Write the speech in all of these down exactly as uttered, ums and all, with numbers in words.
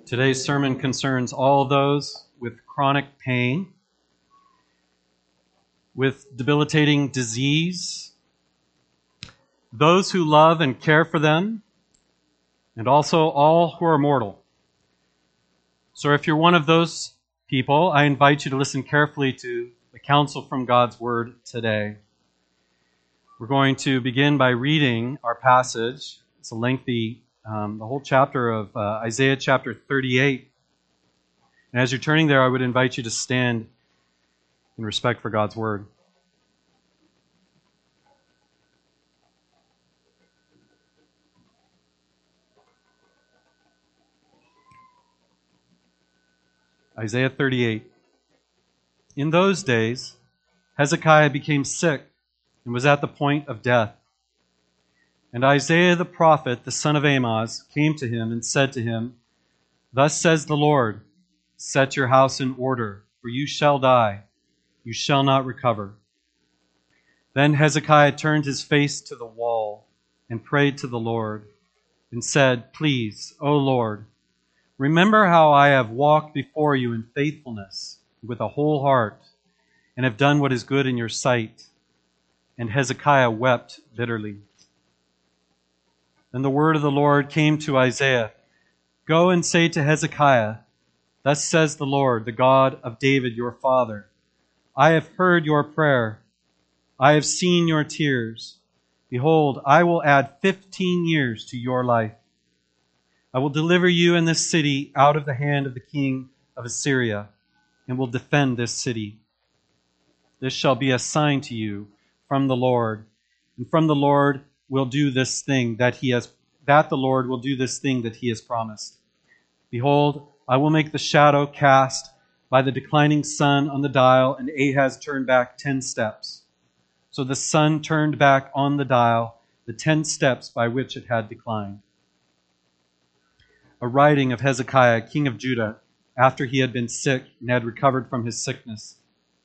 Today's sermon concerns all those with chronic pain, with debilitating disease, those who love and care for them, and also all who are mortal. So if you're one of those people, I invite you to listen carefully to the counsel from God's Word today. We're going to begin by reading our passage. It's a lengthy, um, the whole chapter of uh, Isaiah chapter thirty-eight. And as you're turning there, I would invite you to stand in respect for God's Word. Isaiah thirty-eight. In those days, Hezekiah became sick and was at the point of death. And Isaiah the prophet, the son of Amoz, came to him and said to him, Thus says the Lord, set your house in order, for you shall die, you shall not recover. Then Hezekiah turned his face to the wall and prayed to the Lord and said, Please, O Lord, remember how I have walked before you in faithfulness with a whole heart and have done what is good in your sight. And Hezekiah wept bitterly. Then the word of the Lord came to Isaiah, Go and say to Hezekiah, Thus says the Lord, the God of David your father, I have heard your prayer. I have seen your tears. Behold, I will add fifteen years to your life. I will deliver you and this city out of the hand of the king of Assyria, and will defend this city. This shall be a sign to you from the Lord, and from the Lord will do this thing that he has that the Lord will do this thing that he has promised. Behold, I will make the shadow cast by the declining sun on the dial, and Ahaz turned back ten steps. So the sun turned back on the dial the ten steps by which it had declined. A writing of Hezekiah, king of Judah, after he had been sick and had recovered from his sickness.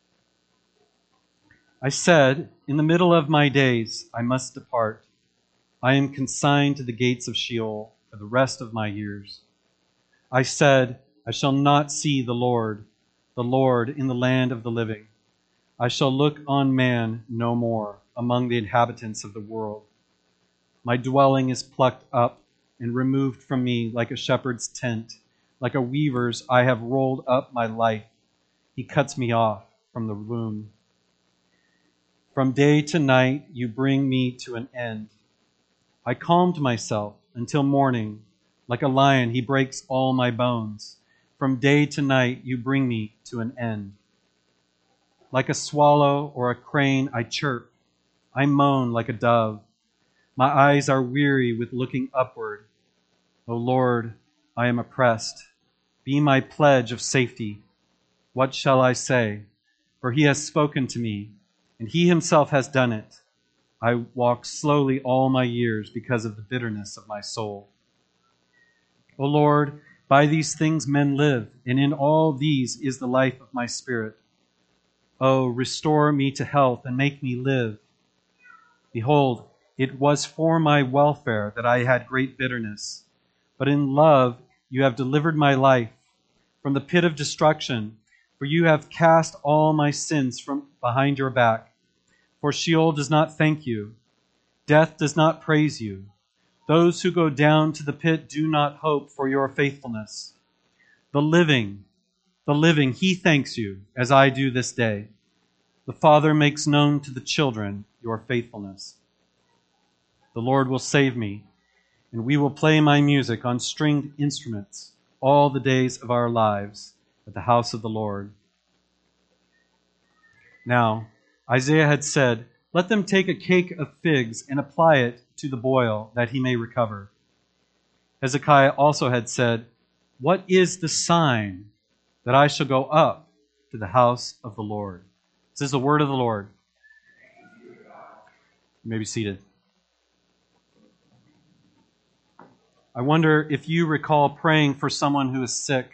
I said, in the middle of my days, I must depart. I am consigned to the gates of Sheol for the rest of my years. I said, I shall not see the Lord, the Lord in the land of the living. I shall look on man no more among the inhabitants of the world. My dwelling is plucked up and removed from me like a shepherd's tent. Like a weaver's, I have rolled up my life. He cuts me off from the womb. From day to night, you bring me to an end. I calmed myself until morning. Like a lion, he breaks all my bones. From day to night, you bring me to an end. Like a swallow or a crane, I chirp. I moan like a dove. My eyes are weary with looking upward. O Lord, I am oppressed. Be my pledge of safety. What shall I say? For he has spoken to me, and he himself has done it. I walk slowly all my years because of the bitterness of my soul. O Lord, by these things men live, and in all these is the life of my spirit. O, restore me to health and make me live. Behold, it was for my welfare that I had great bitterness. But in love you have delivered my life from the pit of destruction, for you have cast all my sins from behind your back. For Sheol does not thank you. Death does not praise you. Those who go down to the pit do not hope for your faithfulness. The living, the living, he thanks you, as I do this day. The Father makes known to the children your faithfulness. The Lord will save me, and we will play my music on stringed instruments all the days of our lives at the house of the Lord. Now, Isaiah had said, Let them take a cake of figs and apply it to the boil, that he may recover. Hezekiah also had said, What is the sign that I shall go up to the house of the Lord? This is the word of the Lord. You may be seated. I wonder if you recall praying for someone who is sick.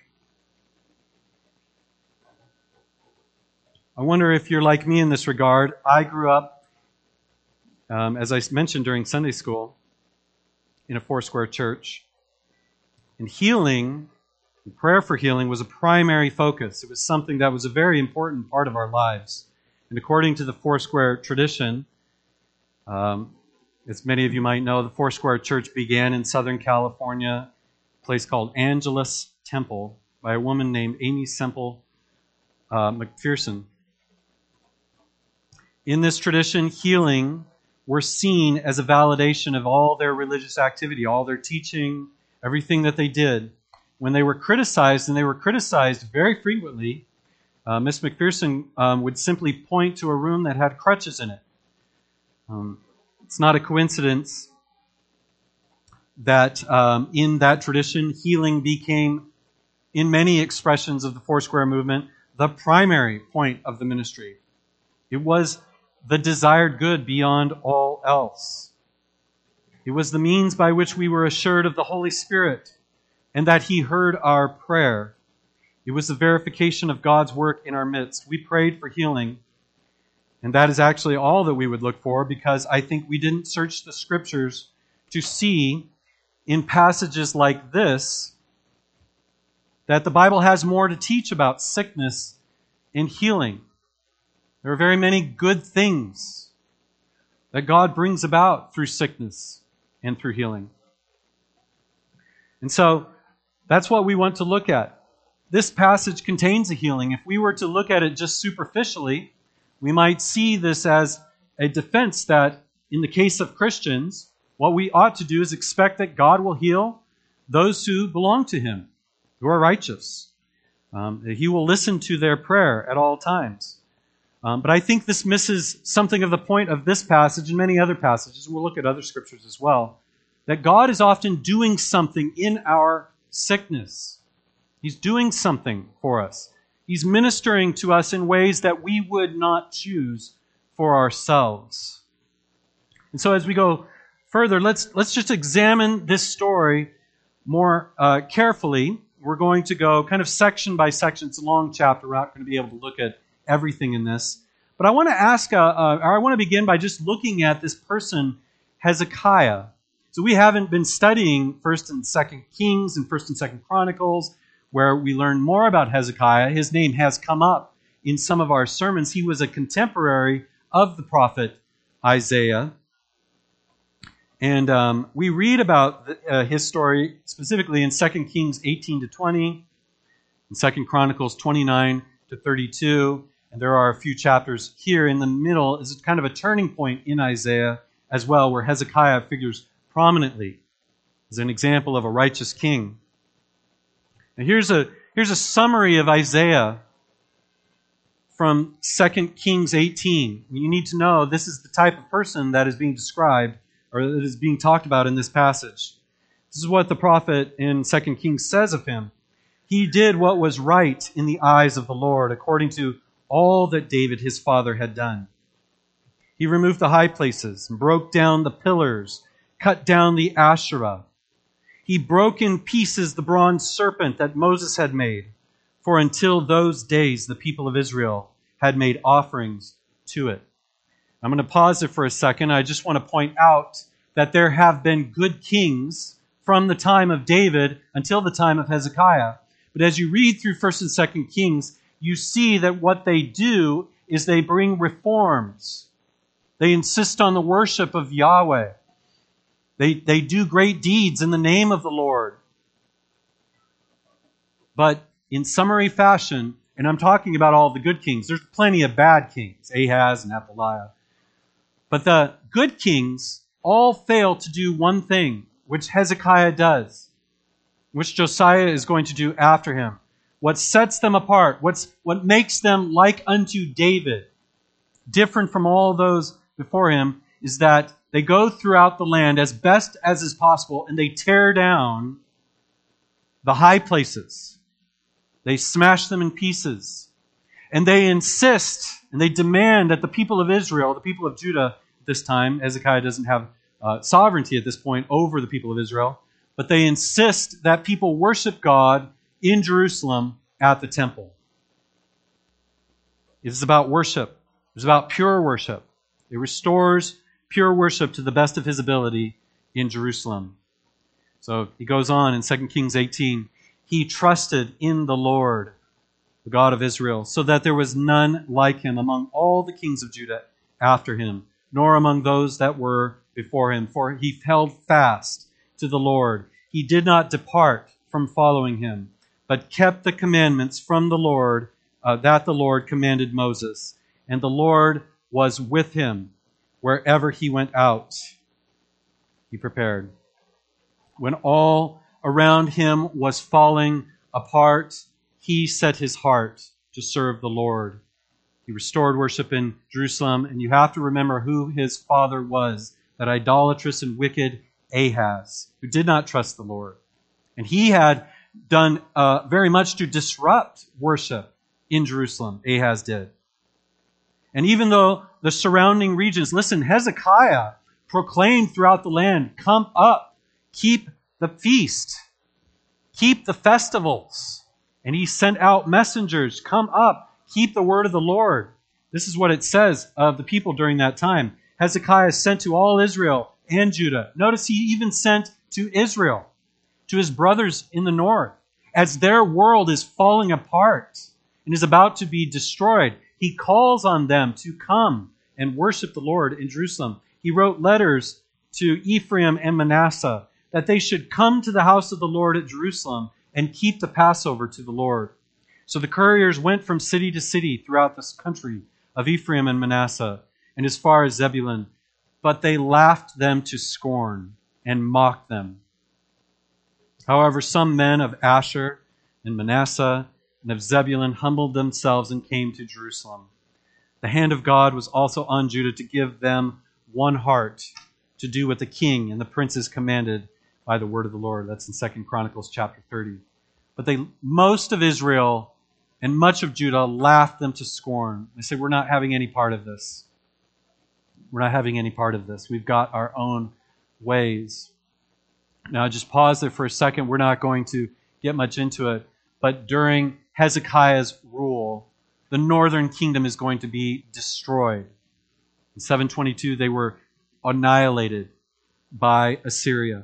I wonder if you're like me in this regard. I grew up, um, as I mentioned during Sunday school, in a Foursquare church. And healing And prayer for healing was a primary focus. It was something that was a very important part of our lives. And according to the Foursquare tradition, um, as many of you might know, the Foursquare Church began in Southern California, a place called Angelus Temple, by a woman named Amy Semple uh, McPherson. In this tradition, healing were seen as a validation of all their religious activity, all their teaching, everything that they did. When they were criticized, and they were criticized very frequently, uh, Miss McPherson um, would simply point to a room that had crutches in it. Um, it's not a coincidence that um, in that tradition, healing became, in many expressions of the Foursquare movement, the primary point of the ministry. It was the desired good beyond all else. It was the means by which we were assured of the Holy Spirit and that He heard our prayer. It was the verification of God's work in our midst. We prayed for healing, and that is actually all that we would look for, because I think we didn't search the Scriptures to see in passages like this that the Bible has more to teach about sickness and healing. There are very many good things that God brings about through sickness and through healing. And so that's what we want to look at. This passage contains a healing. If we were to look at it just superficially, we might see this as a defense that in the case of Christians, what we ought to do is expect that God will heal those who belong to Him, who are righteous. Um, that He will listen to their prayer at all times. Um, but I think this misses something of the point of this passage and many other passages, and we'll look at other scriptures as well, that God is often doing something in our sickness. He's doing something for us. He's ministering to us in ways that we would not choose for ourselves. And so as we go further, let's, let's just examine this story more uh, carefully. We're going to go kind of section by section. It's a long chapter. We're not going to be able to look at everything in this. But I want to ask, uh, uh, or I want to begin by just looking at this person, Hezekiah. So we haven't been studying First and Second Kings and First and Second Chronicles, where we learn more about Hezekiah. His name has come up in some of our sermons. He was a contemporary of the prophet Isaiah. And um, we read about the, uh, his story specifically in Second Kings eighteen to twenty, and Second Chronicles twenty-nine to thirty-two. And there are a few chapters here in the middle. Is kind of a turning point in Isaiah as well, where Hezekiah figures prominently as an example of a righteous king. Now here's a, here's a summary of Isaiah from Second Kings eighteen. You need to know this is the type of person that is being described or that is being talked about in this passage. This is what the prophet in Second Kings says of him. He did what was right in the eyes of the Lord, according to all that David his father had done. He removed the high places and broke down the pillars, cut down the Asherah. He broke in pieces the bronze serpent that Moses had made, for until those days the people of Israel had made offerings to it. I'm going to pause there for a second. I just want to point out that there have been good kings from the time of David until the time of Hezekiah. But as you read through First and Second Kings, you see that what they do is they bring reforms. They insist on the worship of Yahweh. They, they do great deeds in the name of the Lord. But in summary fashion, and I'm talking about all the good kings, there's plenty of bad kings, Ahaz and Athaliah. But the good kings all fail to do one thing, which Hezekiah does, which Josiah is going to do after him. What sets them apart, what's, what makes them like unto David, different from all those before him, is that they go throughout the land as best as is possible and they tear down the high places. They smash them in pieces. And they insist and they demand that the people of Israel, the people of Judah at this time, Hezekiah doesn't have uh, sovereignty at this point over the people of Israel, but they insist that people worship God in Jerusalem at the temple. It is about worship. It's about pure worship. It restores pure worship to the best of his ability in Jerusalem. So he goes on in Second Kings eighteen. He trusted in the Lord, the God of Israel, so that there was none like him among all the kings of Judah after him, nor among those that were before him. For he held fast to the Lord. He did not depart from following him, but kept the commandments from the Lord uh, that the Lord commanded Moses. And the Lord was with him wherever he went out. He prepared. When all around him was falling apart, he set his heart to serve the Lord. He restored worship in Jerusalem, and you have to remember who his father was, that idolatrous and wicked Ahaz, who did not trust the Lord. And he had done uh, very much to disrupt worship in Jerusalem. Ahaz did. And even though the surrounding regions, listen, Hezekiah proclaimed throughout the land, come up, keep the feast, keep the festivals. And he sent out messengers, come up, keep the word of the Lord. This is what it says of the people during that time. Hezekiah sent to all Israel and Judah. Notice he even sent to Israel, to his brothers in the north, as their world is falling apart and is about to be destroyed. He calls on them to come and worship the Lord in Jerusalem. He wrote letters to Ephraim and Manasseh that they should come to the house of the Lord at Jerusalem and keep the Passover to the Lord. So the couriers went from city to city throughout this country of Ephraim and Manasseh and as far as Zebulun, but they laughed them to scorn and mocked them. However, some men of Asher and Manasseh and of Zebulun humbled themselves and came to Jerusalem. The hand of God was also on Judah to give them one heart to do what the king and the princes commanded by the word of the Lord. That's in Second Chronicles chapter thirty. But they, most of Israel and much of Judah laughed them to scorn. They said, we're not having any part of this. We're not having any part of this. We've got our own ways. Now, just pause there for a second. We're not going to get much into it. But during Hezekiah's rule, the northern kingdom is going to be destroyed. In seven twenty-two, they were annihilated by Assyria.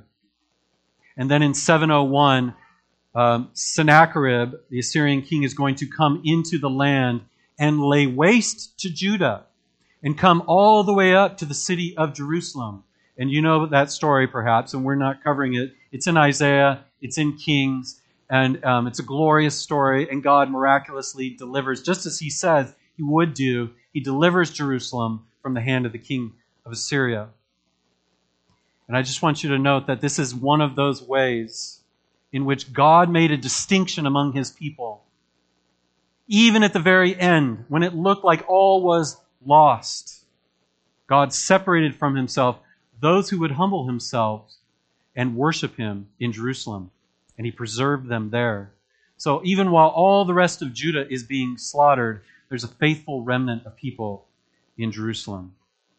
And then in seven oh one, um, Sennacherib, the Assyrian king, is going to come into the land and lay waste to Judah and come all the way up to the city of Jerusalem. And you know that story, perhaps, and we're not covering it. It's in Isaiah, it's in Kings, and um, it's a glorious story, and God miraculously delivers, just as he says he would do, he delivers Jerusalem from the hand of the king of Assyria. And I just want you to note that this is one of those ways in which God made a distinction among his people. Even at the very end, when it looked like all was lost, God separated from himself those who would humble themselves and worship him in Jerusalem. And he preserved them there. So even while all the rest of Judah is being slaughtered, there's a faithful remnant of people in Jerusalem.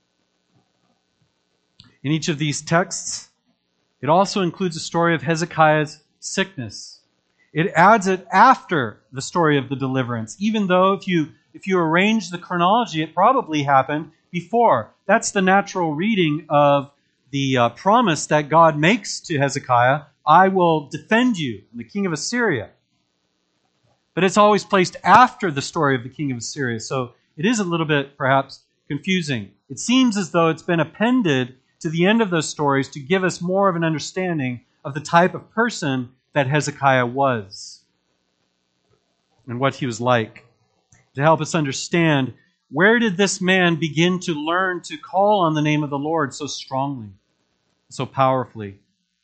In each of these texts, it also includes a story of Hezekiah's sickness. It adds it after the story of the deliverance, even though if you if you arrange the chronology, it probably happened before. That's the natural reading of the uh, promise that God makes to Hezekiah, I will defend you from the king of Assyria. But it's always placed after the story of the king of Assyria, so it is a little bit, perhaps, confusing. It seems as though it's been appended to the end of those stories to give us more of an understanding of the type of person that Hezekiah was and what he was like. To help us understand, where did this man begin to learn to call on the name of the Lord so strongly, so powerfully?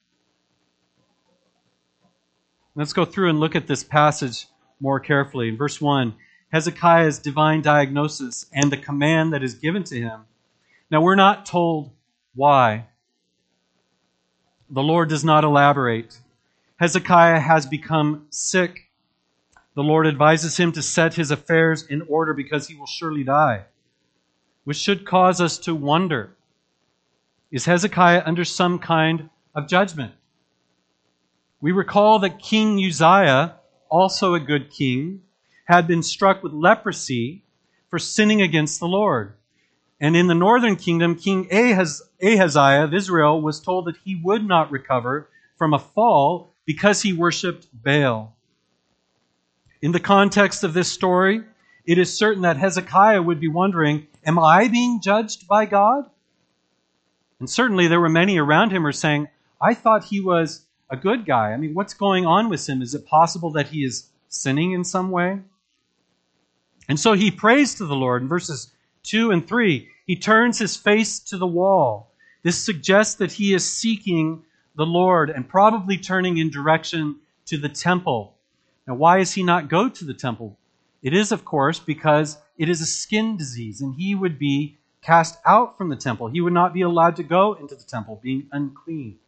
Let's go through and look at this passage more carefully. In verse one, Hezekiah's divine diagnosis and the command that is given to him. Now, we're not told why. The Lord does not elaborate. Hezekiah has become sick. The Lord advises him to set his affairs in order because he will surely die, which should cause us to wonder, is Hezekiah under some kind of judgment? We recall that King Uzziah, also a good king, had been struck with leprosy for sinning against the Lord. And in the northern kingdom, King Ahaz, Ahaziah of Israel was told that he would not recover from a fall because he worshipped Baal. In the context of this story, it is certain that Hezekiah would be wondering, am I being judged by God? And certainly there were many around him who were saying, I thought he was a good guy. I mean, what's going on with him? Is it possible that he is sinning in some way? And so he prays to the Lord. In verses two and three, he turns his face to the wall. This suggests that he is seeking the Lord and probably turning in direction to the temple. Now, why does he not go to the temple? It is, of course, because it is a skin disease, and he would be cast out from the temple. He would not be allowed to go into the temple, being unclean.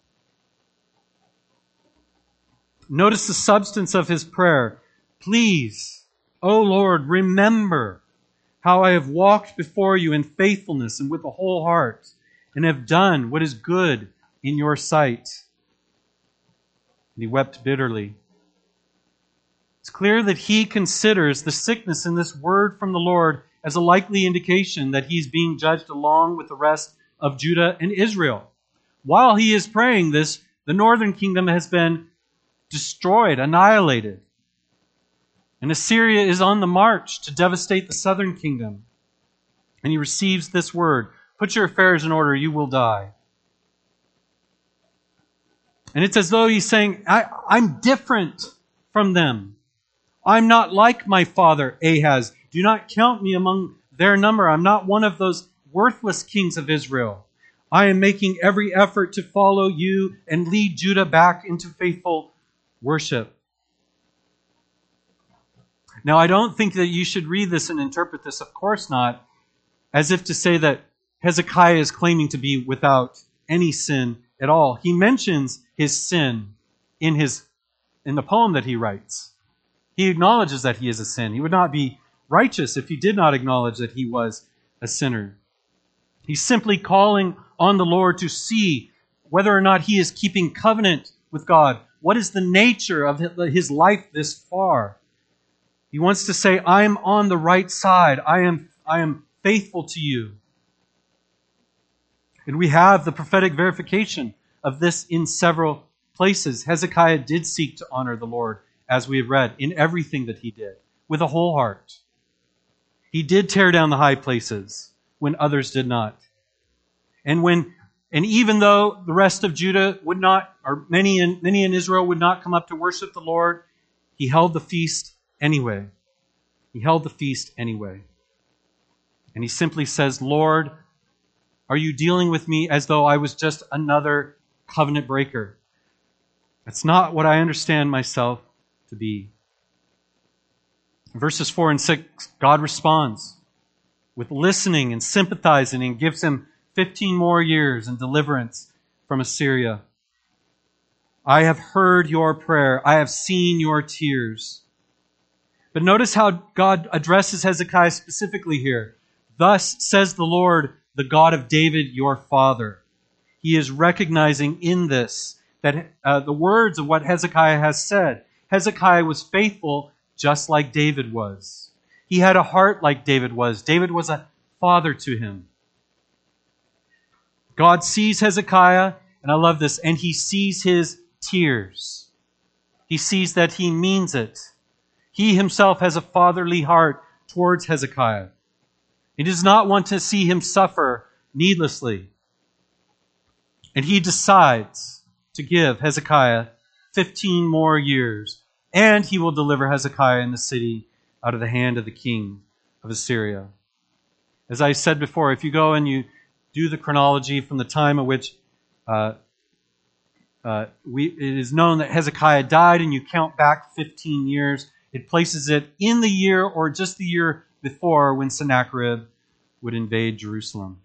Notice the substance of his prayer. Please, O Lord, remember how I have walked before you in faithfulness and with a whole heart, and have done what is good in your sight. And he wept bitterly. It's clear that he considers the sickness in this word from the Lord as a likely indication that he's being judged along with the rest of Judah and Israel. While he is praying this, the northern kingdom has been destroyed, annihilated. And Assyria is on the march to devastate the southern kingdom. And he receives this word, put your affairs in order, you will die. And it's as though he's saying, I, I'm different from them. I'm not like my father Ahaz. Do not count me among their number. I'm not one of those worthless kings of Israel. I am making every effort to follow you and lead Judah back into faithful worship. Now, I don't think that you should read this and interpret this, of course not, as if to say that Hezekiah is claiming to be without any sin at all. He mentions his sin in his in the poem that he writes. He acknowledges that he is a sin. He would not be righteous if he did not acknowledge that he was a sinner. He's simply calling on the Lord to see whether or not he is keeping covenant with God. What is the nature of his life this far? He wants to say, I am on the right side. I am, I am faithful to you. And we have the prophetic verification of this in several places. Hezekiah did seek to honor the Lord, as we have read, in everything that he did, with a whole heart. He did tear down the high places when others did not. And when, and even though the rest of Judah would not, or many in, many in Israel would not come up to worship the Lord, he held the feast anyway. He held the feast anyway. And he simply says, Lord, are you dealing with me as though I was just another covenant breaker? That's not what I understand myself to be. In verses four and six, God responds with listening and sympathizing and gives him fifteen more years in deliverance from Assyria. I have heard your prayer. I have seen your tears. But notice how God addresses Hezekiah specifically here. Thus says the Lord, the God of David, your father. He is recognizing in this that uh, the words of what Hezekiah has said. Hezekiah was faithful just like David was. He had a heart like David was. David was a father to him. God sees Hezekiah, and I love this, and he sees his tears. He sees that he means it. He himself has a fatherly heart towards Hezekiah. He does not want to see him suffer needlessly. And he decides to give Hezekiah fifteen more years, and he will deliver Hezekiah and the city out of the hand of the king of Assyria. As I said before, if you go and you do the chronology from the time at which uh, uh, we, it is known that Hezekiah died, and you count back fifteen years, it places it in the year or just the year before when Sennacherib would invade Jerusalem.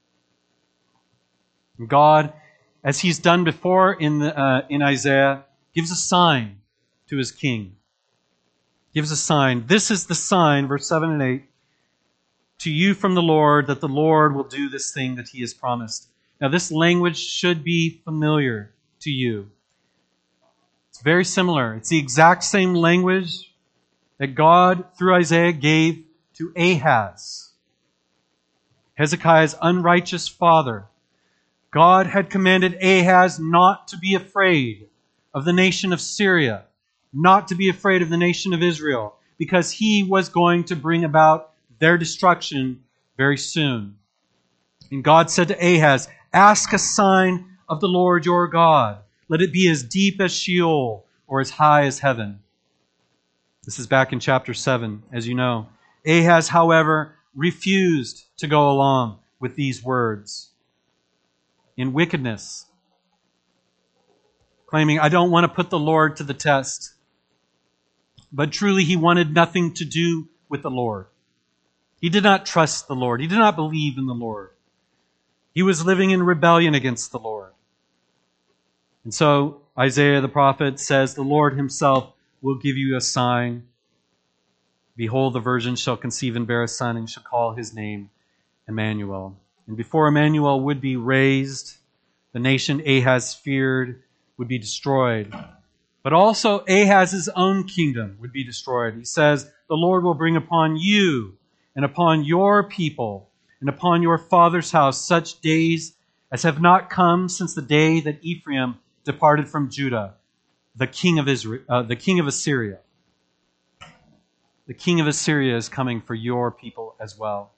And God, as he's done before in, the, uh, in Isaiah, gives a sign to his king. Gives a sign. This is the sign, verse seven and eight, to you from the Lord, that the Lord will do this thing that he has promised. Now, this language should be familiar to you. It's very similar. It's the exact same language that God, through Isaiah, gave to Ahaz, Hezekiah's unrighteous father. God had commanded Ahaz not to be afraid of the nation of Syria, not to be afraid of the nation of Israel, because he was going to bring about their destruction very soon. And God said to Ahaz, "Ask a sign of the Lord your God. Let it be as deep as Sheol or as high as heaven." This is back in chapter seven, as you know. Ahaz, however, refused to go along with these words in wickedness, claiming, "I don't want to put the Lord to the test." But truly, he wanted nothing to do with the Lord. He did not trust the Lord. He did not believe in the Lord. He was living in rebellion against the Lord. And so Isaiah the prophet says, "The Lord himself will give you a sign. Behold, the virgin shall conceive and bear a son, and shall call his name Emmanuel." And before Emmanuel would be raised, the nation Ahaz feared would be destroyed. But also Ahaz's own kingdom would be destroyed. He says, "The Lord will bring upon you and upon your people and upon your father's house such days as have not come since the day that Ephraim departed from Judah, the king of Israel, uh, the king of Assyria." The king of Assyria is coming for your people as well.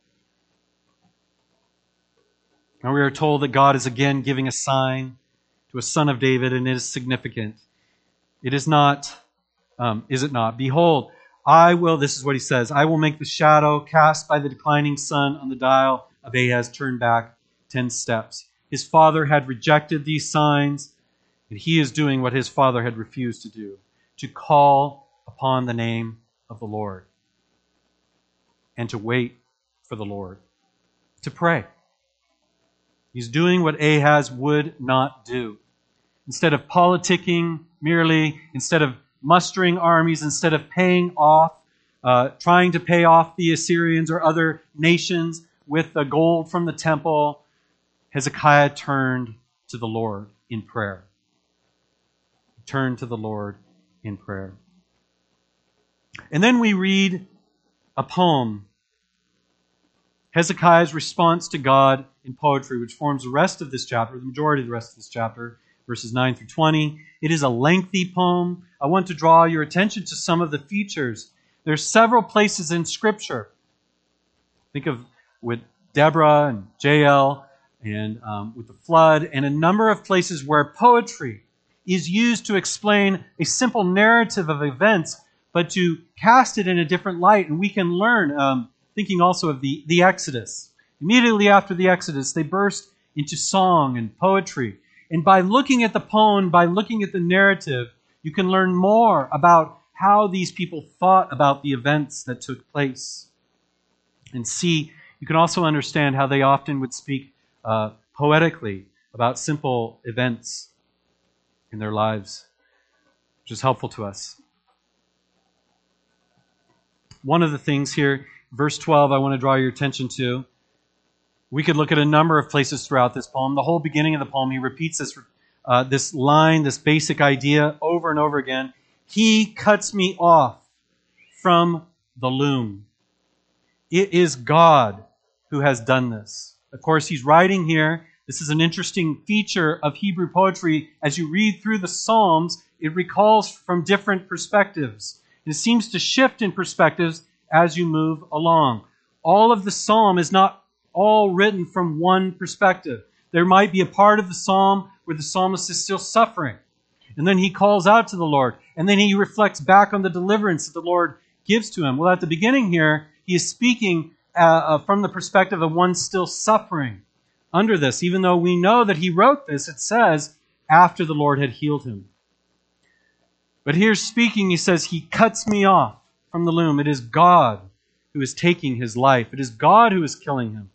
Now we are told that God is again giving a sign to a son of David, and it is significant. It is not, um, is it not? "Behold, I will," this is what he says, "I will make the shadow cast by the declining sun on the dial of Ahaz turn back ten steps." His father had rejected these signs, and he is doing what his father had refused to do, to call upon the name of the Lord and to wait for the Lord, to pray. He's doing what Ahaz would not do. Instead of politicking merely, instead of mustering armies, instead of paying off, uh, trying to pay off the Assyrians or other nations with the gold from the temple, Hezekiah turned to the Lord in prayer. He turned to the Lord in prayer. And then we read a poem, Hezekiah's response to God in poetry, which forms the rest of this chapter, the majority of the rest of this chapter, verses nine through twenty. It is a lengthy poem. I want to draw your attention to some of the features. There's several places in Scripture. Think of with Deborah and Jael and um, with the flood, and a number of places where poetry is used to explain a simple narrative of events, but to cast it in a different light. And we can learn, um, thinking also of the, the Exodus. Immediately after the Exodus, they burst into song and poetry. And by looking at the poem, by looking at the narrative, you can learn more about how these people thought about the events that took place. And see, you can also understand how they often would speak uh, poetically about simple events in their lives, which is helpful to us. One of the things here, verse twelve, I want to draw your attention to. We could look at a number of places throughout this poem. The whole beginning of the poem, he repeats this, uh, this line, this basic idea over and over again. "He cuts me off from the loom." It is God who has done this. Of course, he's writing here. This is an interesting feature of Hebrew poetry. As you read through the Psalms, it recalls from different perspectives. It seems to shift in perspectives as you move along. All of the psalm is not all written from one perspective. There might be a part of the psalm where the psalmist is still suffering, and then he calls out to the Lord, and then he reflects back on the deliverance that the Lord gives to him. Well, at the beginning here, he is speaking uh, uh, from the perspective of one still suffering under this. Even though we know that he wrote this, it says, after the Lord had healed him. But here speaking, he says, "He cuts me off from the loom." It is God who is taking his life. It is God who is killing him.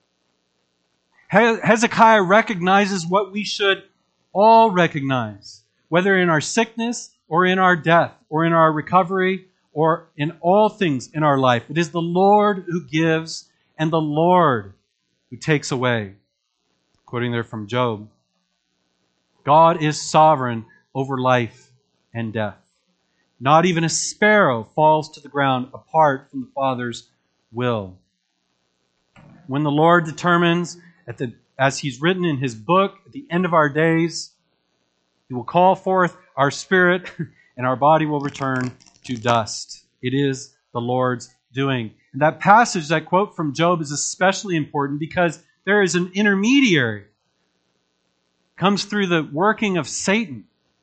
Hezekiah recognizes what we should all recognize, whether in our sickness or in our death or in our recovery or in all things in our life. It is the Lord who gives and the Lord who takes away. Quoting there from Job. God is sovereign over life and death. Not even a sparrow falls to the ground apart from the Father's will. When the Lord determines, at the, as He's written in His book, at the end of our days, He will call forth our spirit, and our body will return to dust. It is the Lord's doing. And that passage, that quote from Job, is especially important because there is an intermediary. It comes through the working of Satan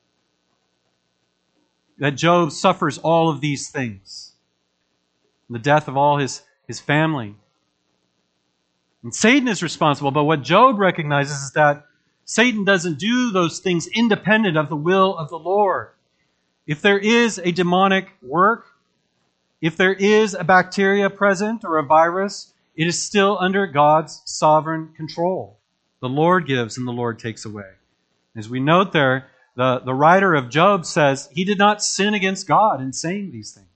that Job suffers all of these things. The death of all his, his family. And Satan is responsible, but what Job recognizes is that Satan doesn't do those things independent of the will of the Lord. If there is a demonic work, if there is a bacteria present or a virus, it is still under God's sovereign control. The Lord gives and the Lord takes away. As we note there, the, the writer of Job says he did not sin against God in saying these things.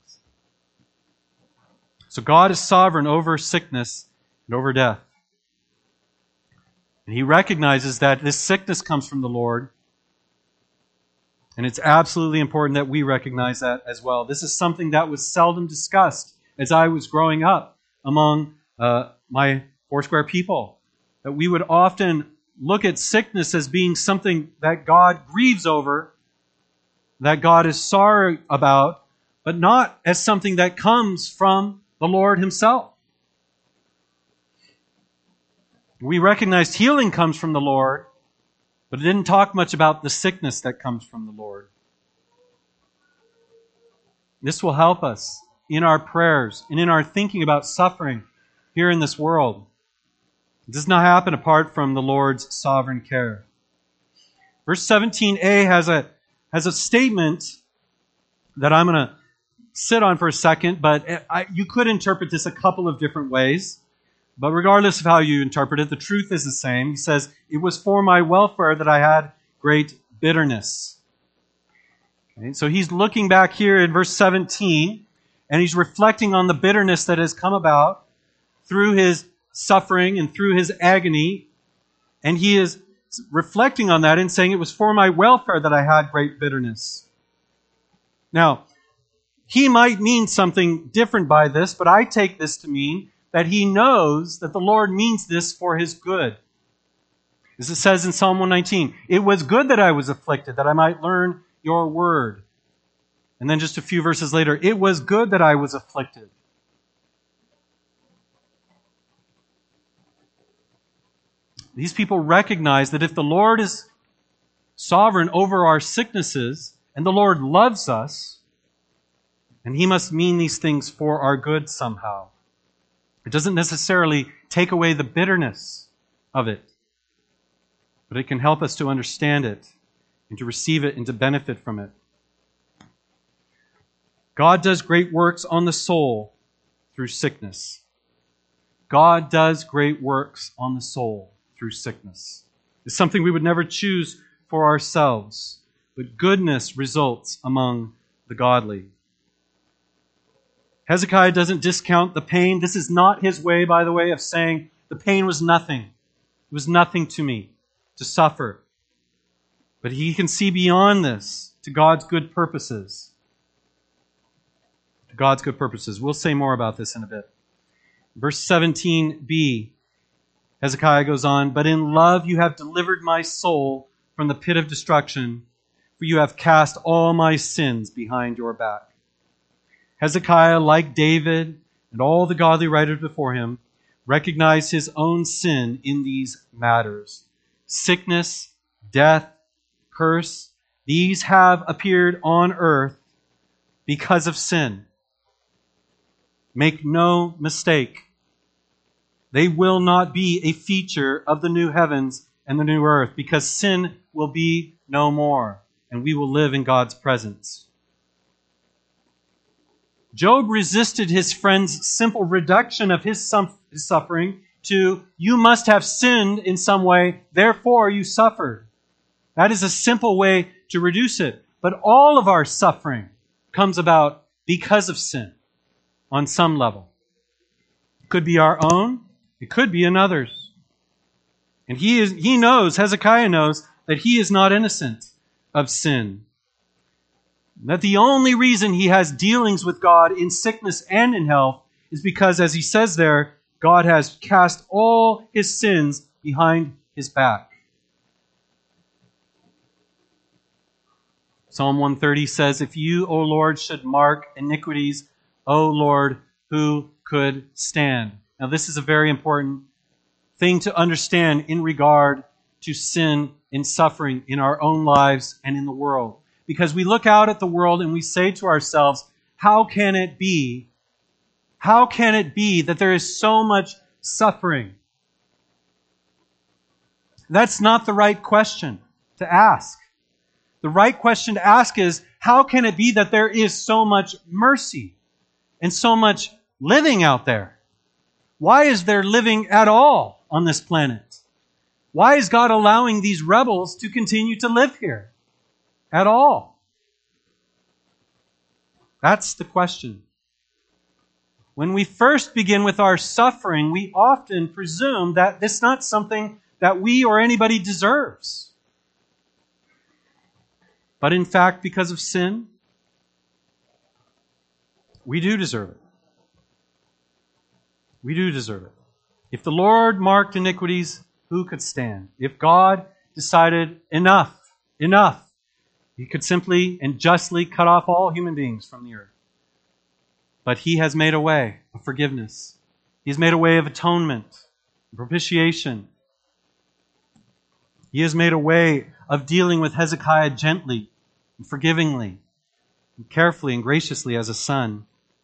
So God is sovereign over sickness and over death. And he recognizes that this sickness comes from the Lord. And it's absolutely important that we recognize that as well. This is something that was seldom discussed as I was growing up among uh, my Foursquare people. That we would often look at sickness as being something that God grieves over, that God is sorry about, but not as something that comes from the Lord Himself. We recognized healing comes from the Lord, but it didn't talk much about the sickness that comes from the Lord. This will help us in our prayers and in our thinking about suffering here in this world. It does not happen apart from the Lord's sovereign care. Verse seventeen a has a, has a statement that I'm going to sit on for a second, but I, you could interpret this a couple of different ways. But regardless of how you interpret it, the truth is the same. He says, "It was for my welfare that I had great bitterness." Okay, so he's looking back here in verse seventeen, and he's reflecting on the bitterness that has come about through his suffering and through his agony. And he is reflecting on that and saying, "It was for my welfare that I had great bitterness." Now, he might mean something different by this, but I take this to mean that he knows that the Lord means this for his good. As it says in Psalm one nineteen, "It was good that I was afflicted, that I might learn your word." And then just a few verses later, "It was good that I was afflicted." These people recognize that if the Lord is sovereign over our sicknesses, and the Lord loves us, and He must mean these things for our good somehow. It doesn't necessarily take away the bitterness of it, but it can help us to understand it and to receive it and to benefit from it. God does great works on the soul through sickness. God does great works on the soul through sickness. It's something we would never choose for ourselves, but goodness results among the godly. Hezekiah doesn't discount the pain. This is not his way, by the way, of saying the pain was nothing. It was nothing to me to suffer. But he can see beyond this to God's good purposes. To God's good purposes. We'll say more about this in a bit. Verse seventeen b, Hezekiah goes on, "But in love you have delivered my soul from the pit of destruction, for you have cast all my sins behind your back." Hezekiah, like David and all the godly writers before him, recognized his own sin in these matters. Sickness, death, curse, these have appeared on earth because of sin. Make no mistake, they will not be a feature of the new heavens and the new earth, because sin will be no more, and we will live in God's presence. Job resisted his friend's simple reduction of his suffering to, "You must have sinned in some way, therefore you suffered." That is a simple way to reduce it. But all of our suffering comes about because of sin on some level. It could be our own, it could be another's. And he is, he knows, Hezekiah knows, that he is not innocent of sin. That the only reason he has dealings with God in sickness and in health is because, as he says there, God has cast all his sins behind his back. Psalm one thirty says, "If you, O Lord, should mark iniquities, O Lord, who could stand?" Now this is a very important thing to understand in regard to sin and suffering in our own lives and in the world. Because we look out at the world and we say to ourselves, how can it be? How can it be that there is so much suffering? That's not the right question to ask. The right question to ask is, how can it be that there is so much mercy and so much living out there? Why is there living at all on this planet? Why is God allowing these rebels to continue to live here at all? That's the question. When we first begin with our suffering, we often presume that this is not something that we or anybody deserves. But in fact, because of sin, we do deserve it. We do deserve it. If the Lord marked iniquities, who could stand? If God decided enough, enough, He could simply and justly cut off all human beings from the earth. But He has made a way of forgiveness. He has made a way of atonement, propitiation. He has made a way of dealing with Hezekiah gently and forgivingly and carefully and graciously as a son.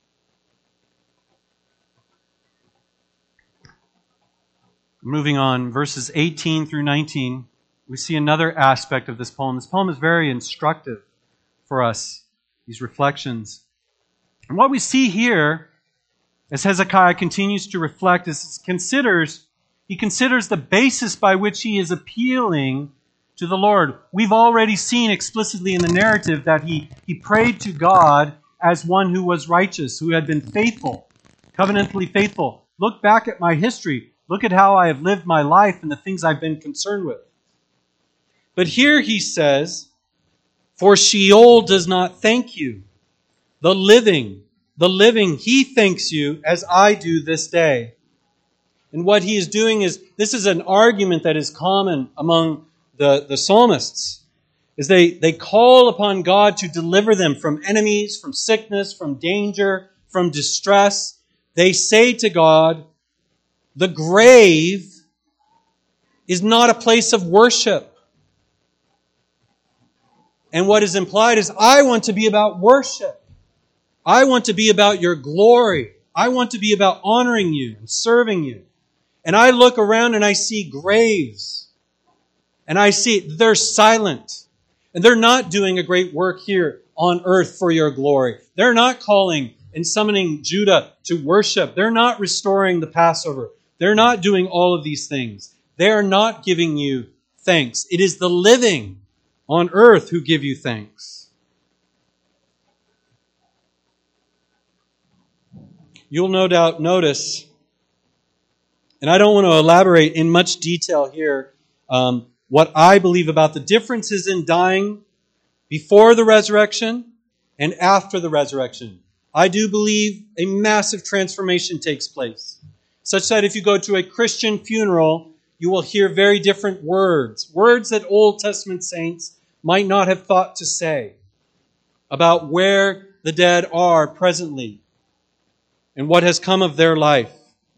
Moving on, verses eighteen through nineteen, we see another aspect of this poem. This poem is very instructive for us, these reflections. And what we see here, as Hezekiah continues to reflect, is he considers, he considers the basis by which he is appealing to the Lord. We've already seen explicitly in the narrative that he, he prayed to God as one who was righteous, who had been faithful, covenantally faithful. Look back at my history. Look at how I have lived my life and the things I've been concerned with. But here he says, "For Sheol does not thank you. The living, the living, he thanks you as I do this day." And what he is doing is, this is an argument that is common among the, the psalmists, is they, they call upon God to deliver them from enemies, from sickness, from danger, from distress. They say to God, the grave is not a place of worship. And what is implied is, I want to be about worship. I want to be about your glory. I want to be about honoring you and serving you. And I look around and I see graves. And I see they're silent. And they're not doing a great work here on earth for your glory. They're not calling and summoning Judah to worship. They're not restoring the Passover. They're not doing all of these things. They are not giving you thanks. It is the living on earth who give you thanks. You'll no doubt notice, and I don't want to elaborate in much detail here, um, what I believe about the differences in dying before the resurrection and after the resurrection. I do believe a massive transformation takes place, such that if you go to a Christian funeral, you will hear very different words, words that Old Testament saints might not have thought to say about where the dead are presently and what has come of their life.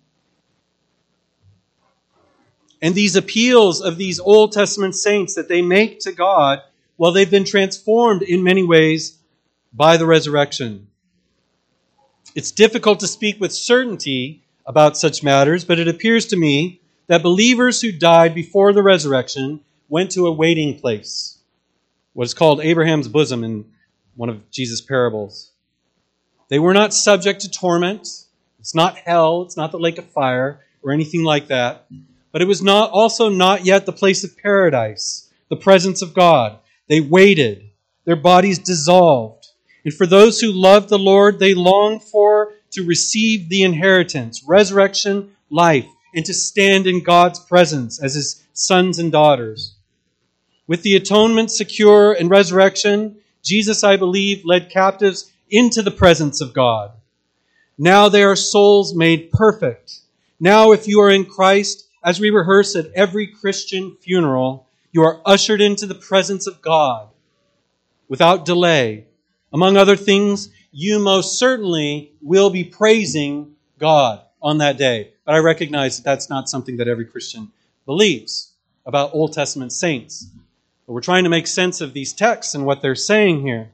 And these appeals of these Old Testament saints that they make to God, well, they've been transformed in many ways by the resurrection. It's difficult to speak with certainty about such matters, but it appears to me that believers who died before the resurrection went to a waiting place, what is called Abraham's bosom in one of Jesus' parables. They were not subject to torment. It's not hell. It's not the lake of fire or anything like that. But it was not also not yet the place of paradise, the presence of God. They waited. Their bodies dissolved. And for those who loved the Lord, they longed for to receive the inheritance, resurrection, life, and to stand in God's presence as His sons and daughters. With the atonement secure and resurrection, Jesus, I believe, led captives into the presence of God. Now they are souls made perfect. Now, if you are in Christ, as we rehearse at every Christian funeral, you are ushered into the presence of God. without delay. Among other things, you most certainly will be praising God on that day. But I recognize that that's not something that every Christian believes about Old Testament saints. But we're trying to make sense of these texts and what they're saying here.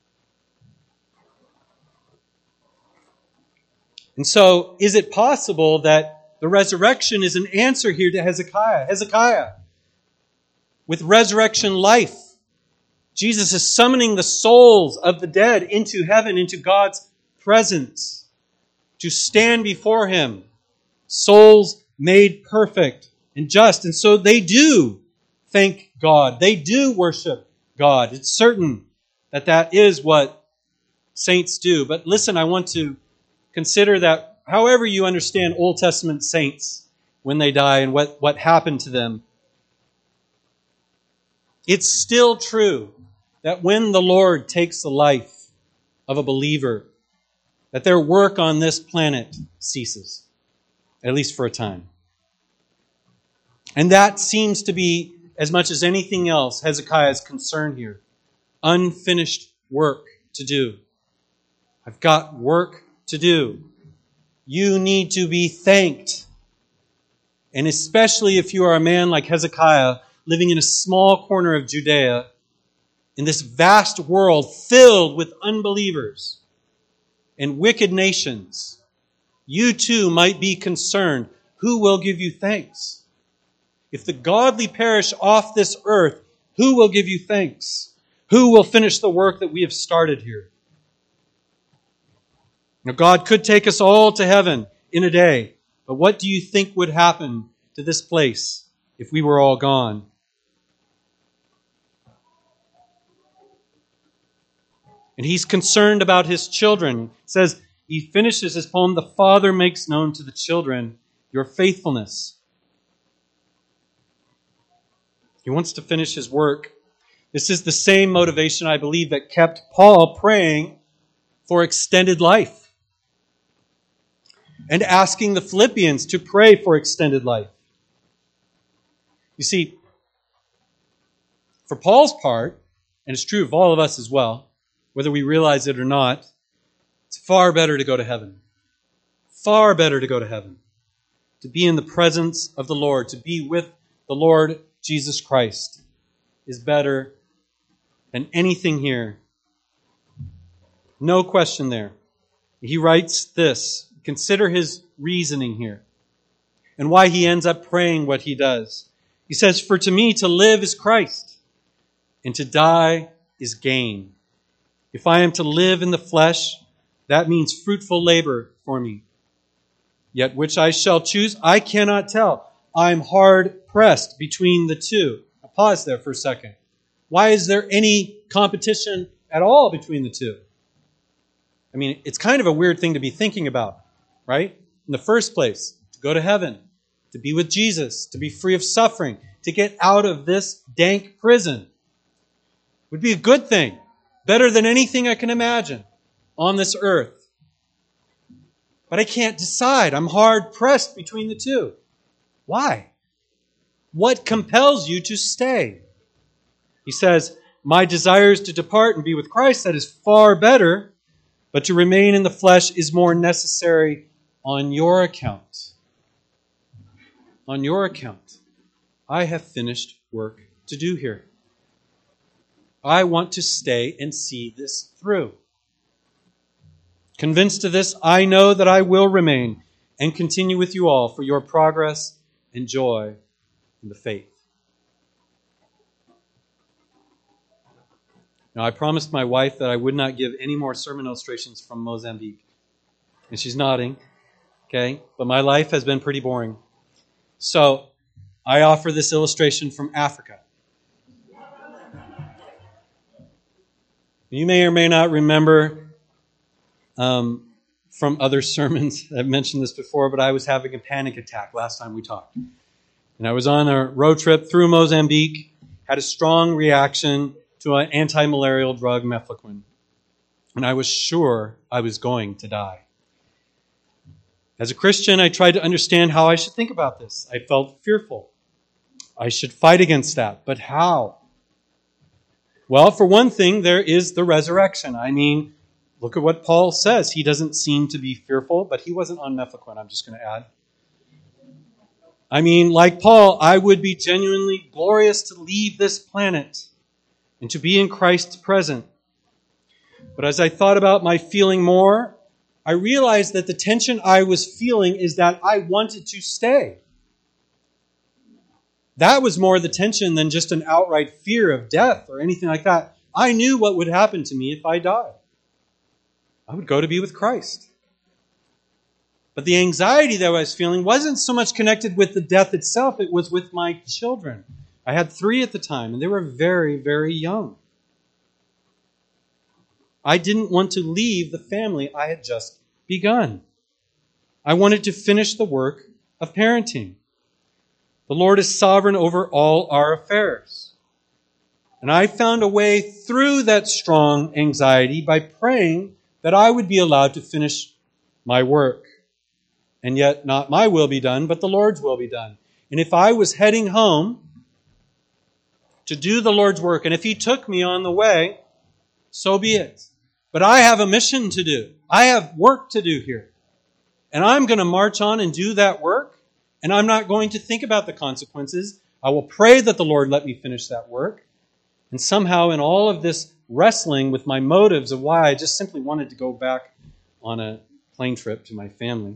And so, is it possible that the resurrection is an answer here to Hezekiah? Hezekiah, with resurrection life, Jesus is summoning the souls of the dead into heaven, into God's presence, to stand before Him. Souls made perfect and just. And so they do thank God. They do worship God. It's certain that that is what saints do. But listen, I want to consider that however you understand Old Testament saints when they die and what, what happened to them, it's still true that when the Lord takes the life of a believer, that their work on this planet ceases, at least for a time. And that seems to be, as much as anything else, Hezekiah's concern here. Unfinished work to do. I've got work to do. You need to be thanked. And especially if you are a man like Hezekiah, living in a small corner of Judea, in this vast world filled with unbelievers and wicked nations, you too might be concerned. Who will give you thanks? If the godly perish off this earth, who will give you thanks? Who will finish the work that we have started here? Now, God could take us all to heaven in a day, but what do you think would happen to this place if we were all gone? And he's concerned about his children. It says, he finishes his poem, the Father makes known to the children your faithfulness. He wants to finish his work. This is the same motivation, I believe, that kept Paul praying for extended life and asking the Philippians to pray for extended life. You see, for Paul's part, and it's true of all of us as well, whether we realize it or not, it's far better to go to heaven. Far better to go to heaven. To be in the presence of the Lord, to be with the Lord Jesus Christ is better than anything here. No question there. He writes this. Consider his reasoning here and why he ends up praying what he does. He says, "For to me to live is Christ, and to die is gain. If I am to live in the flesh, that means fruitful labor for me. Yet which I shall choose, I cannot tell. I'm hard pressed between the two." I'll pause there for a second. Why is there any competition at all between the two? I mean, it's kind of a weird thing to be thinking about, right? In the first place, to go to heaven, to be with Jesus, to be free of suffering, to get out of this dank prison would be a good thing. Better than anything I can imagine on this earth. But I can't decide. I'm hard pressed between the two. Why? What compels you to stay? He says, my desire is to depart and be with Christ. That is far better. But to remain in the flesh is more necessary on your account. On your account. I have finished work to do here. I want to stay and see this through. Convinced of this, I know that I will remain and continue with you all for your progress and joy in the faith. Now, I promised my wife that I would not give any more sermon illustrations from Mozambique. And she's nodding, okay? But my life has been pretty boring. So, I offer this illustration from Africa. You may or may not remember um, from other sermons, I've mentioned this before, but I was having a panic attack last time we talked. And I was on a road trip through Mozambique, had a strong reaction to an anti-malarial drug, mefloquine. And I was sure I was going to die. As a Christian, I tried to understand how I should think about this. I felt fearful. I should fight against that. But how? Well, for one thing, there is the resurrection. I mean, look at what Paul says. He doesn't seem to be fearful, but he wasn't on methylquin, I'm just going to add. I mean, like Paul, I would be genuinely glorious to leave this planet and to be in Christ's presence. But as I thought about my feeling more, I realized that the tension I was feeling is that I wanted to stay. That was more the tension than just an outright fear of death or anything like that. I knew what would happen to me if I died. I would go to be with Christ. But the anxiety that I was feeling wasn't so much connected with the death itself, it was with my children. I had three at the time, and they were very, very young. I didn't want to leave the family I had just begun. I wanted to finish the work of parenting. The Lord is sovereign over all our affairs. And I found a way through that strong anxiety by praying that I would be allowed to finish my work. And yet not my will be done, but the Lord's will be done. And if I was heading home to do the Lord's work, and if He took me on the way, so be it. But I have a mission to do. I have work to do here. And I'm going to march on and do that work. And I'm not going to think about the consequences. I will pray that the Lord let me finish that work. And somehow in all of this wrestling with my motives of why I just simply wanted to go back on a plane trip to my family,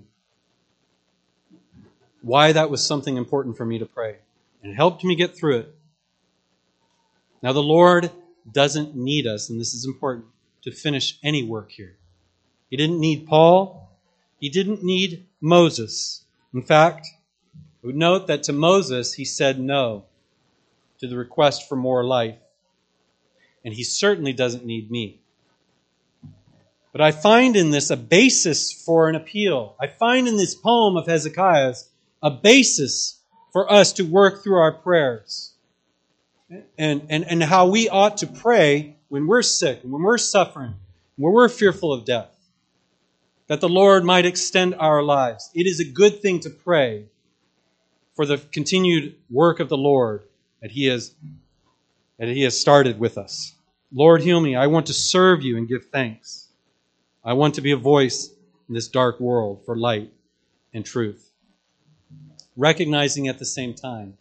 why that was something important for me to pray. And it helped me get through it. Now the Lord doesn't need us, and this is important, to finish any work here. He didn't need Paul. He didn't need Moses. In fact, I would note that to Moses, he said no to the request for more life. And he certainly doesn't need me. But I find in this a basis for an appeal. I find in this poem of Hezekiah's a basis for us to work through our prayers. And, and, and how we ought to pray when we're sick, when we're suffering, when we're fearful of death, that the Lord might extend our lives. It is a good thing to pray for the continued work of the Lord that He has, that He has started with us. Lord, heal me. I want to serve You and give thanks. I want to be a voice in this dark world for light and truth. Recognizing at the same time,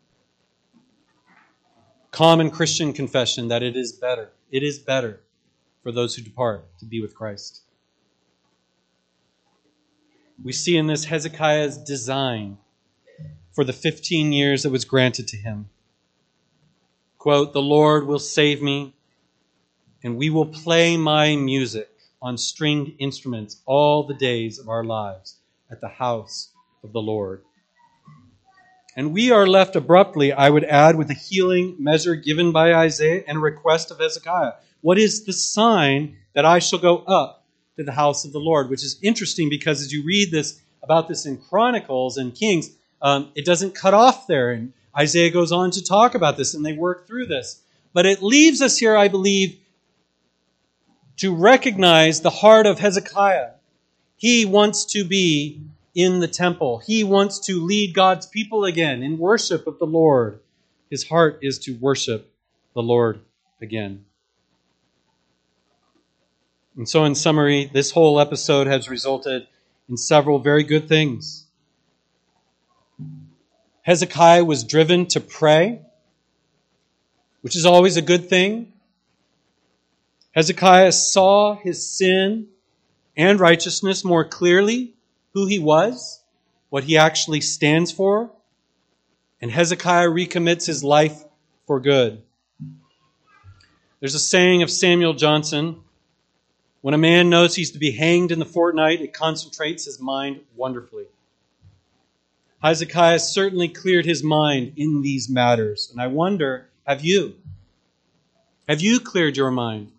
common Christian confession that it is better, it is better for those who depart to be with Christ. We see in this Hezekiah's design for the fifteen years that was granted to him. Quote, "The Lord will save me, and we will play my music on stringed instruments all the days of our lives at the house of the Lord." And we are left abruptly, I would add, with a healing measure given by Isaiah and a request of Hezekiah. What is the sign that I shall go up to the house of the Lord? Which is interesting because as you read this about this in Chronicles and Kings, um, it doesn't cut off there. And Isaiah goes on to talk about this and they work through this. But it leaves us here, I believe, to recognize the heart of Hezekiah. He wants to be in the temple. He wants to lead God's people again in worship of the Lord. His heart is to worship the Lord again. And so in summary, this whole episode has resulted in several very good things. Hezekiah was driven to pray, which is always a good thing. Hezekiah saw his sin and righteousness more clearly, who he was, what he actually stands for. And Hezekiah recommits his life for good. There's a saying of Samuel Johnson, when a man knows he's to be hanged in the fortnight, it concentrates his mind wonderfully. Hezekiah certainly cleared his mind in these matters. And I wonder, have you? Have you cleared your mind?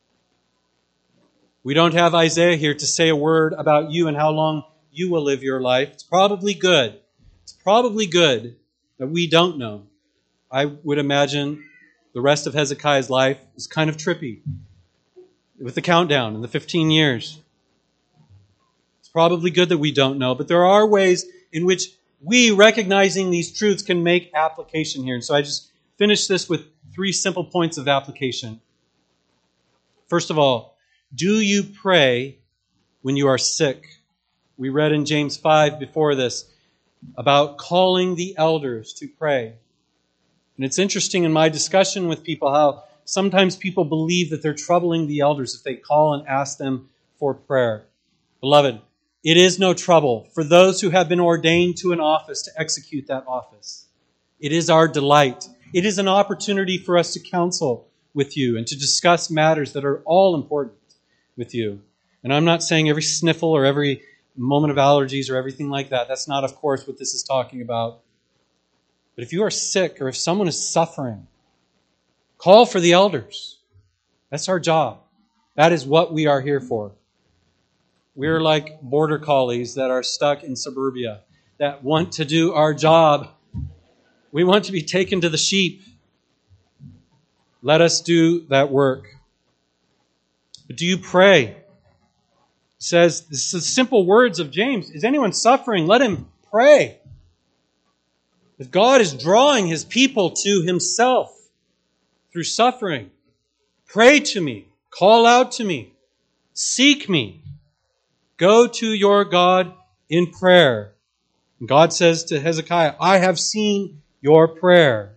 We don't have Isaiah here to say a word about you and how long you will live your life. It's probably good. It's probably good that we don't know. I would imagine the rest of Hezekiah's life is kind of trippy with the countdown and the fifteen years. It's probably good that we don't know, but there are ways in which we, recognizing these truths, can make application here. And so I just finished this with three simple points of application. First of all, do you pray when you are sick? We read in James five before this about calling the elders to pray. And it's interesting in my discussion with people how sometimes people believe that they're troubling the elders if they call and ask them for prayer. Beloved, it is no trouble for those who have been ordained to an office to execute that office. It is our delight. It is an opportunity for us to counsel with you and to discuss matters that are all important with you. And I'm not saying every sniffle or every moment of allergies or everything like that. That's not, of course, what this is talking about. But if you are sick or if someone is suffering, call for the elders. That's our job. That is what we are here for. We're like border collies that are stuck in suburbia, that want to do our job. We want to be taken to the sheep. Let us do that work. But do you pray? It says, this is simple words of James. Is anyone suffering? Let him pray. If God is drawing his people to himself through suffering, pray to me, call out to me, seek me. Go to your God in prayer. And God says to Hezekiah, I have seen your prayer.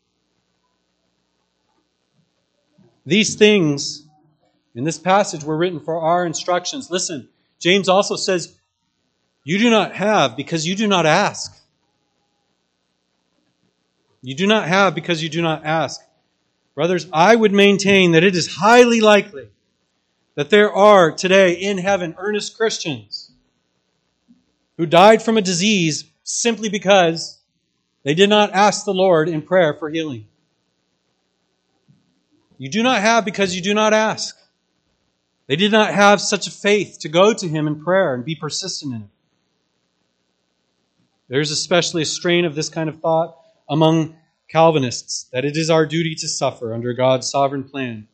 These things in this passage were written for our instructions. Listen, James also says, you do not have because you do not ask. You do not have because you do not ask. Brothers, I would maintain that it is highly likely that there are today in heaven earnest Christians who died from a disease simply because they did not ask the Lord in prayer for healing. You do not have because you do not ask. They did not have such a faith to go to Him in prayer and be persistent in it. There's especially a strain of this kind of thought among Calvinists, that it is our duty to suffer under God's sovereign plan.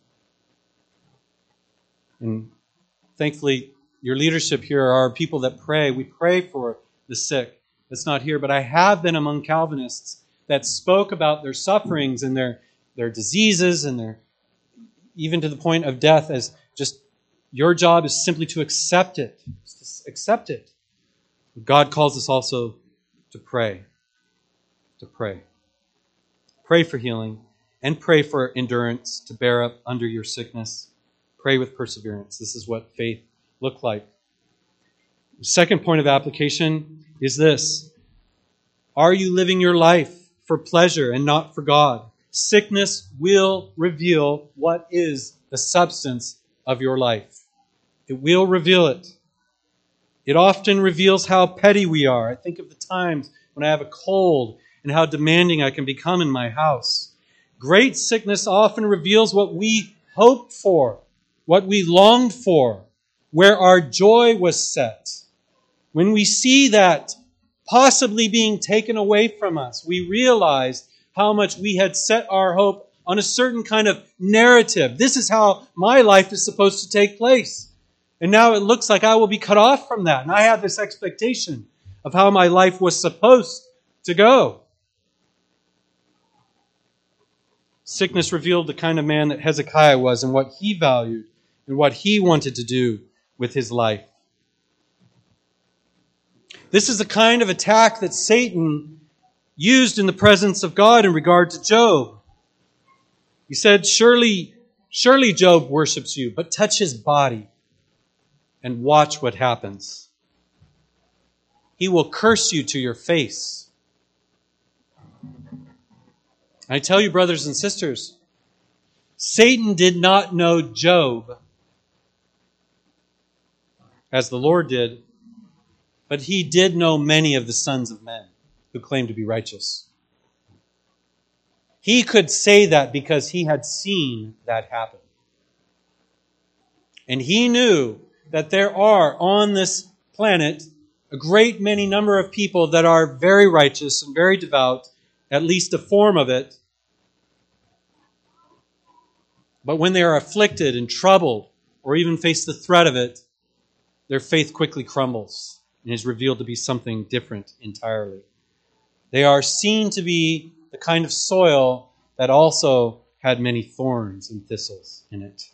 And thankfully, your leadership here are people that pray. We pray for the sick. That's not here, but I have been among Calvinists that spoke about their sufferings and their, their diseases and their, even to the point of death, as just your job is simply to accept it. Just accept it. God calls us also to pray. To pray. Pray for healing and pray for endurance to bear up under your sickness. Pray with perseverance. This is what faith looked like. The second point of application is this. Are you living your life for pleasure and not for God? Sickness will reveal what is the substance of your life. It will reveal it. It often reveals how petty we are. I think of the times when I have a cold and how demanding I can become in my house. Great sickness often reveals what we hoped for, what we longed for, where our joy was set. When we see that possibly being taken away from us, we realize how much we had set our hope on a certain kind of narrative. This is how my life is supposed to take place. And now it looks like I will be cut off from that. And I have this expectation of how my life was supposed to go. Sickness revealed the kind of man that Hezekiah was and what he valued and what he wanted to do with his life. This is the kind of attack that Satan used in the presence of God in regard to Job. He said, surely, surely Job worships you, but touch his body and watch what happens. He will curse you to your face. I tell you, brothers and sisters, Satan did not know Job as the Lord did, but he did know many of the sons of men who claimed to be righteous. He could say that because he had seen that happen. And he knew that there are on this planet a great many number of people that are very righteous and very devout, at least a form of it. But when they are afflicted and troubled, or even face the threat of it, their faith quickly crumbles and is revealed to be something different entirely. They are seen to be the kind of soil that also had many thorns and thistles in it.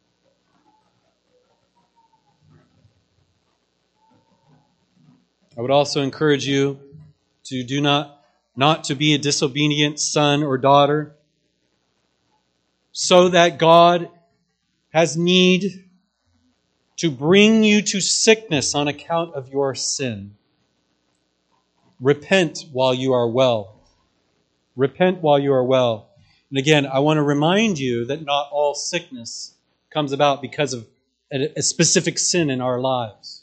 I would also encourage you to do not, not to be a disobedient son or daughter, so that God has need to bring you to sickness on account of your sin. Repent while you are well. Repent while you are well. And again, I want to remind you that not all sickness comes about because of a specific sin in our lives.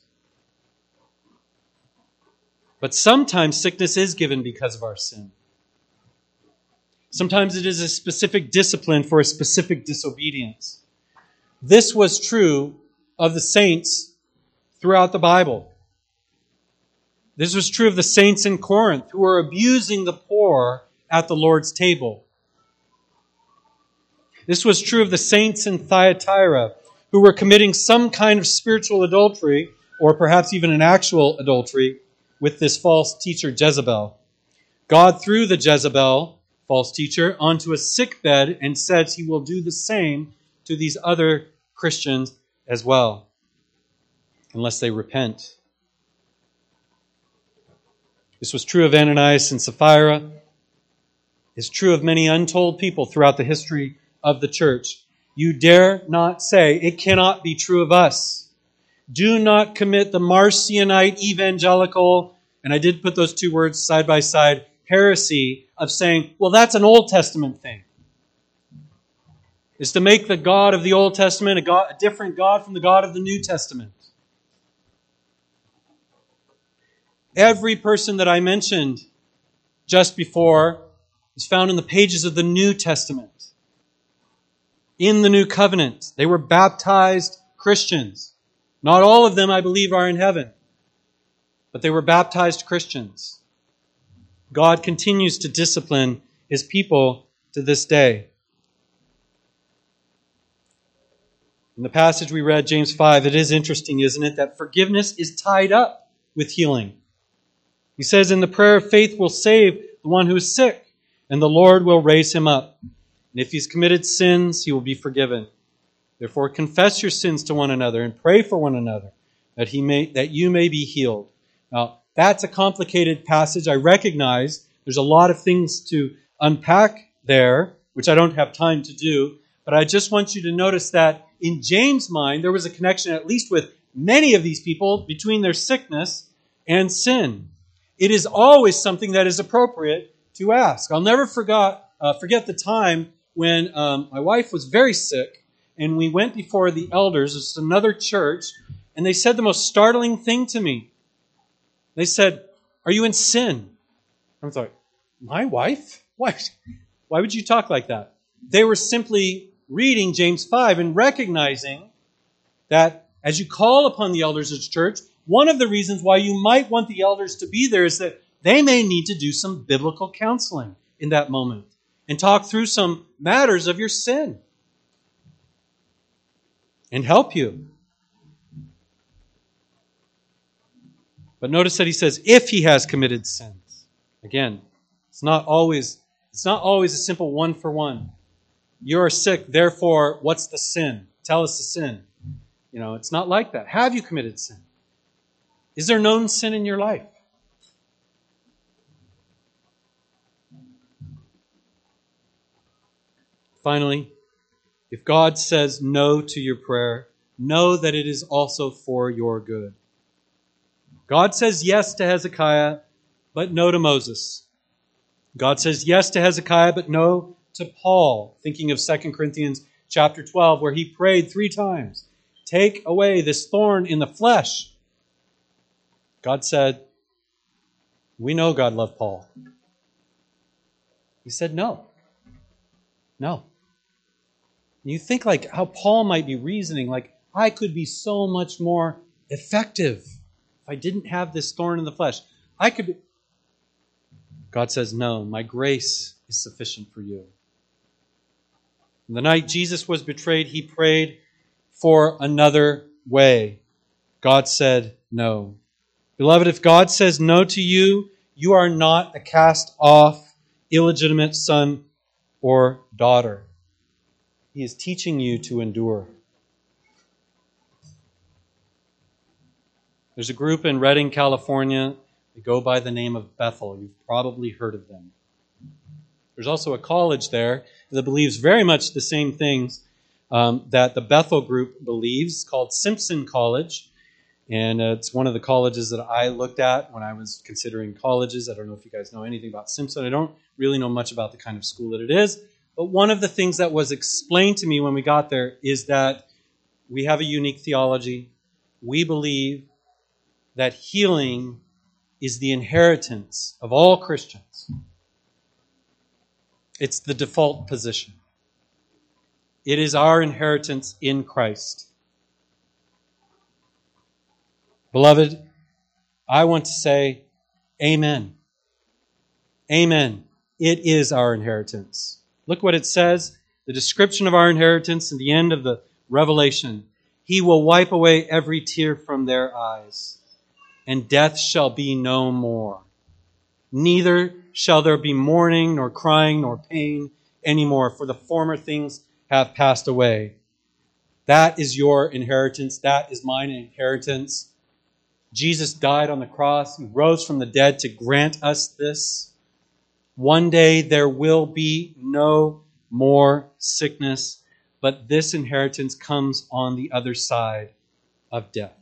But sometimes sickness is given because of our sin. Sometimes it is a specific discipline for a specific disobedience. This was true of the saints throughout the Bible. This was true of the saints in Corinth who were abusing the poor at the Lord's table. This was true of the saints in Thyatira who were committing some kind of spiritual adultery, or perhaps even an actual adultery, with this false teacher Jezebel. God threw the Jezebel, false teacher, onto a sickbed and says he will do the same to these other Christians as well, unless they repent. This was true of Ananias and Sapphira. It's true of many untold people throughout the history of the church. You dare not say it cannot be true of us. Do not commit the Marcionite evangelical, and I did put those two words side by side, heresy of saying, well, that's an Old Testament thing. Is to make the God of the Old Testament a, God, a different God from the God of the New Testament. Every person that I mentioned just before is found in the pages of the New Testament. In the New Covenant. They were baptized Christians. Not all of them, I believe, are in heaven. But they were baptized Christians. God continues to discipline His people to this day. In the passage we read, James five, it is interesting, isn't it, that forgiveness is tied up with healing. He says, in the prayer of faith will save the one who is sick, and the Lord will raise him up. And if he's committed sins, he will be forgiven. Therefore, confess your sins to one another and pray for one another, that he may that you may be healed. Now, that's a complicated passage. I recognize there's a lot of things to unpack there, which I don't have time to do. But I just want you to notice that in James' mind, there was a connection, at least with many of these people, between their sickness and sin. It is always something that is appropriate to ask. I'll never forget, uh, forget the time when um, my wife was very sick, and we went before the elders, it's another church, and they said the most startling thing to me. They said, are you in sin? I'm sorry, my wife? Why, why would you talk like that? They were simply reading James five and recognizing that as you call upon the elders of the church, one of the reasons why you might want the elders to be there is that they may need to do some biblical counseling in that moment and talk through some matters of your sin and help you. But notice that he says, if he has committed sins. Again, it's not always, it's not always a simple one for one. You are sick, therefore, what's the sin? Tell us the sin. You know, it's not like that. Have you committed sin? Is there known sin in your life? Finally, if God says no to your prayer, know that it is also for your good. God says yes to Hezekiah, but no to Moses. God says yes to Hezekiah, but no to Paul. Thinking of Second Corinthians chapter twelve, where he prayed three times, take away this thorn in the flesh. God said, we know God loved Paul. He said no. No. You think like how Paul might be reasoning, like, I could be so much more effective if I didn't have this thorn in the flesh. I could be... God says, no, my grace is sufficient for you. And the night Jesus was betrayed, he prayed for another way. God said no. Beloved, if God says no to you, you are not a cast-off, illegitimate son or daughter. He is teaching you to endure. There's a group in Redding, California. They go by the name of Bethel. You've probably heard of them. There's also a college there that believes very much the same things um, that the Bethel group believes, called Simpson College. And uh, it's one of the colleges that I looked at when I was considering colleges. I don't know if you guys know anything about Simpson. I don't really know much about the kind of school that it is. But one of the things that was explained to me when we got there is that we have a unique theology. We believe that healing is the inheritance of all Christians. It's the default position. It is our inheritance in Christ. Beloved, I want to say amen. Amen. It is our inheritance. Look what it says, the description of our inheritance at the end of the Revelation. He will wipe away every tear from their eyes, and death shall be no more. Neither shall there be mourning, nor crying, nor pain anymore, for the former things have passed away. That is your inheritance. That is mine inheritance. Jesus died on the cross. He rose from the dead to grant us this. One day there will be no more sickness, but this inheritance comes on the other side of death.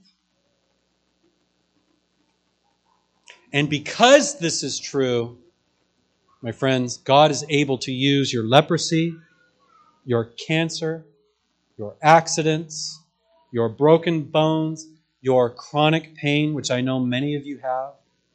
And because this is true, my friends, God is able to use your leprosy, your cancer, your accidents, your broken bones, your chronic pain, which I know many of you have,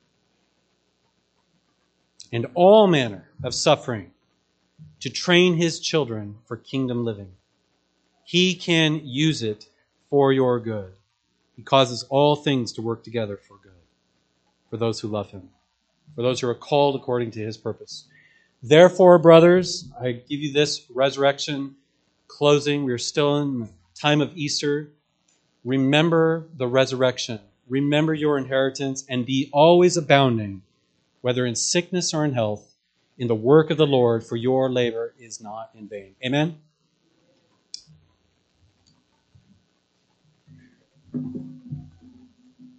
and all manner of suffering to train His children for kingdom living. He can use it for your good. He causes all things to work together for good, for those who love Him, for those who are called according to His purpose. Therefore, brothers, I give you this resurrection closing. We are still in the time of Easter. Remember the resurrection. Remember your inheritance, and be always abounding, whether in sickness or in health, in the work of the Lord, for your labor is not in vain. Amen?